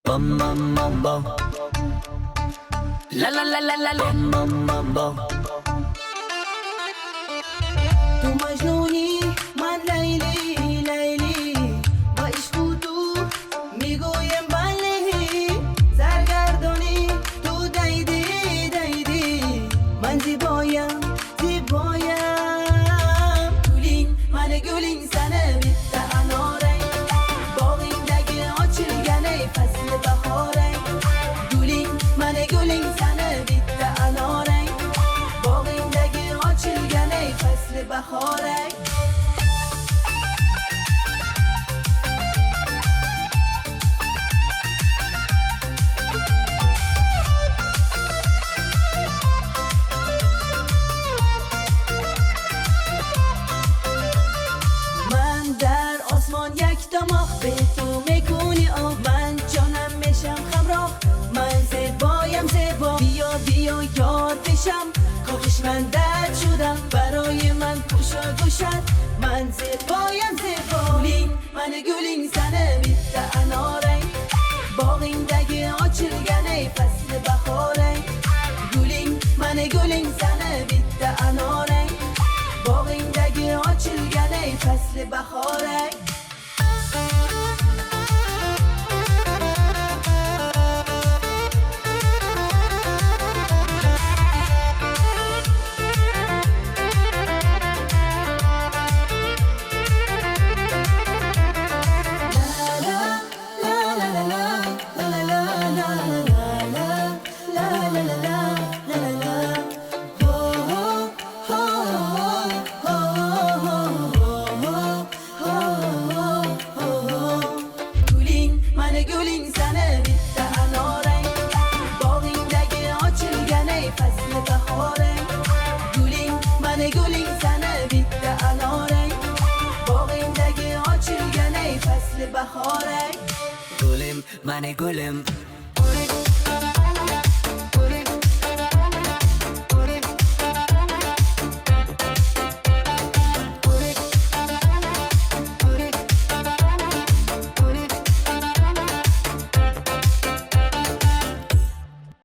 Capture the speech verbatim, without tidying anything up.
bum bum bum bum. La la la la la bum bum bum bum. تو مجنونی من لیلی لیلی با عشق تو میگویم بله سرگردانی تو دیدی دیدی من زیبایم زیبایم گلین من گلین سنه bitti anareng bağındaki açılgane faslı bahareng gülin من gülin sana bitti anareng bağındaki açılgane faslı bahareng یک دماغ به تو میکنی آب من جانم میشم خمراه من زیبایم زیبا بیا بیا یار بشم کاش من درد شدم برای من پوشا گوشد من زیبایم زیبا گلین من گلین سنه bitti anareng bağındaki açılgane faslı bahareng gülin من gülin سنه bitti anareng bağındaki açılgane faslı bahareng گلین سنه bitti anareng bağındaki açılgane faslı bahareng gülin من gülin sana bitti anareng bağındaki açılgane faslı bahareng Gülüm, mane gülüm